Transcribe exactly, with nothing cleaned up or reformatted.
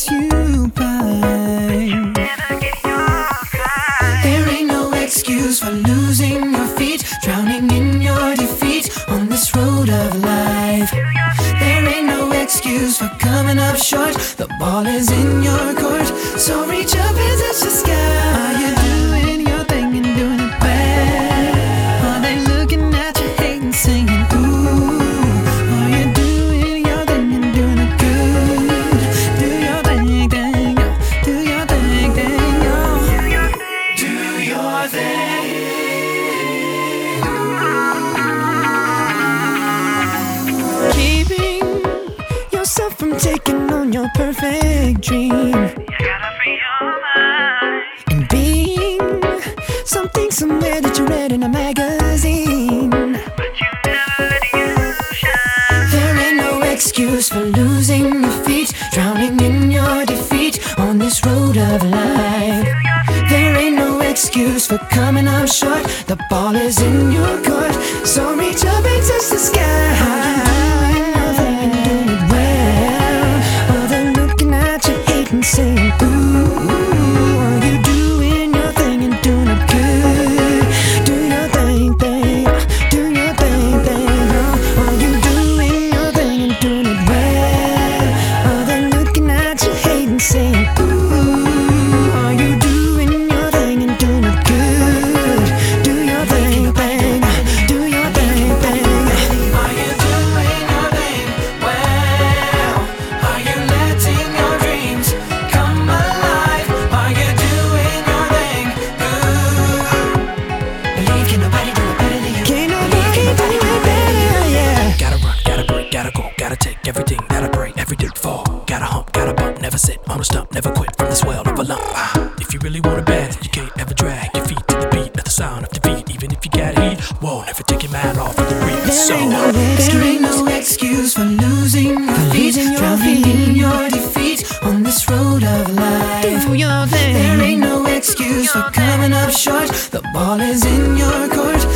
pass you by. There ain't no excuse for losing your feet, drowning in your defeat on this road of life. There ain't no excuse for coming up short, the ball is in your court, so reach up and touch the sky. Are you doing your thing and doing it well? Are they looking at you hating, singing ooh? Are you doing your thing and doing it good? Do your thing, thing, yo. Do your thing, thing, yo. Do your thing. Keeping yourself from taking on your perfect dream, and being something somewhere that you read in a magazine. There ain't no excuse for losing your feet, drowning in your defeat on this road of life. There ain't no excuse for coming up short, the ball is in your court, so reach up and touch the sky. Saying ooh, are you doing your thing and doing it good? Do your thing, thing, do your thing, thing. Are you doing your thing and doing it well? Are they looking at you hating, saying ooh, are you doing your thing and doing it good? Do your thing, thing, do your thing, thing. Are you doing your thing well? Are you letting your dreams come alive? Are you doing your thing good? Believe, can nobody do it better than you? Can't nobody do it better, yeah. Gotta run, gotta break, gotta go, gotta take everything that I bring, every day fall. Gotta hump, gotta bump, never sit on a stump, never quit from this world of a lump. Ah, if you really want it bad, you can't ever drag your feet to the beat of the sound of defeat. Even if you got heat, whoa, never take your mind off of the beat. There So ain't no excuse, there ain't no excuse for losing your feet, drowning in your defeat on this road of life. Do your thing. There ain't no excuse for coming up short, the ball is in your court,